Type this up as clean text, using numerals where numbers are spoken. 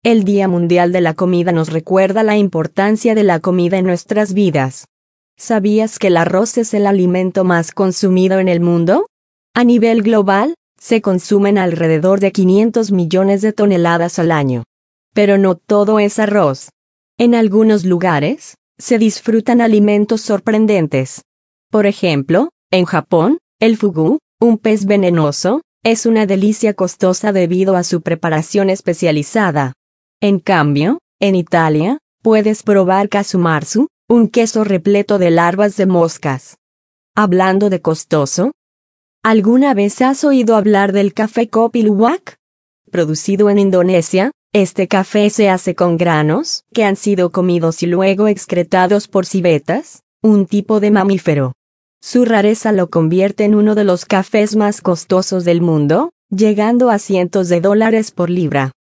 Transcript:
El Día Mundial de la Comida nos recuerda la importancia de la comida en nuestras vidas. ¿Sabías que el arroz es el alimento más consumido en el mundo? A nivel global, se consumen alrededor de 500 millones de toneladas al año. Pero no todo es arroz. En algunos lugares, se disfrutan alimentos sorprendentes. Por ejemplo, en Japón, el fugu, un pez venenoso, es una delicia costosa debido a su preparación especializada. En cambio, en Italia, puedes probar kasumarzu, un queso repleto de larvas de moscas. Hablando de costoso, ¿alguna vez has oído hablar del café Kopi Luwak? Producido en Indonesia, este café se hace con granos que han sido comidos y luego excretados por civetas, un tipo de mamífero. Su rareza lo convierte en uno de los cafés más costosos del mundo, llegando a cientos de dólares por libra.